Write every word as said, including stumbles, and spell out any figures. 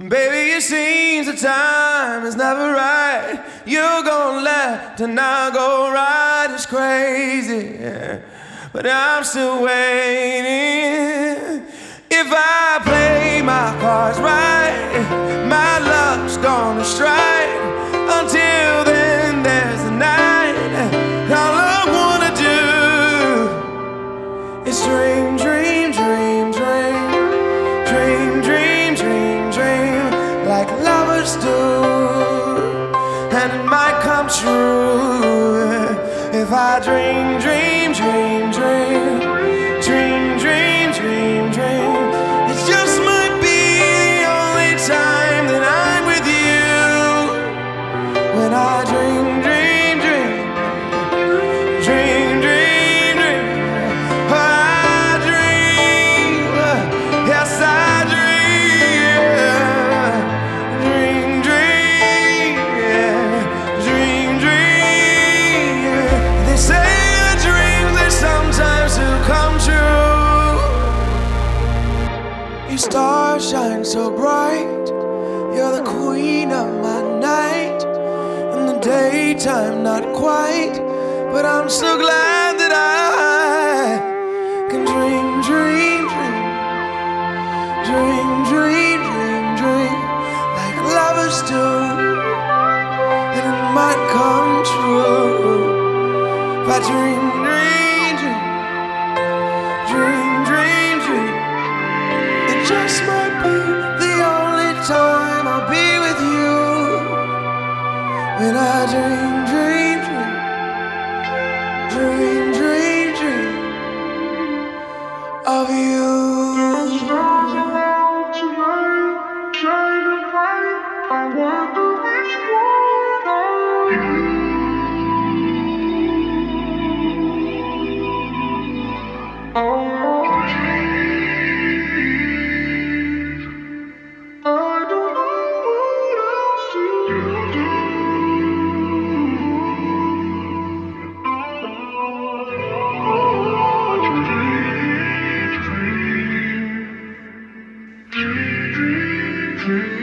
Baby, it seems the time is never right. You're gonna let the night go right. It's crazy, but I'm still waiting. If I play my cards right, my luck's gonna strike. Until then, there's the night. All I wanna do is dream, dream, dream, dream. Dream, dream, dream, dream, like lovers do. And it might come true if I dream, dream, dream, dream. Dream, dream, dream, dream. It just might be the only time that I'm with you. When I dream, dream, dream. Dream, dream, dream. I dream. Yes, I your stars shine so bright. You're the queen of my night. In the daytime, not quite, but I'm so glad that I can dream, dream, dream. Dream, dream, dream, dream, like lovers do. And it might come true if I dream, dream, dream. Dream, dream, dream. Just might be the only time I'll be with you. When I dream, dream, dream, dream, dream, dream of you. Dream.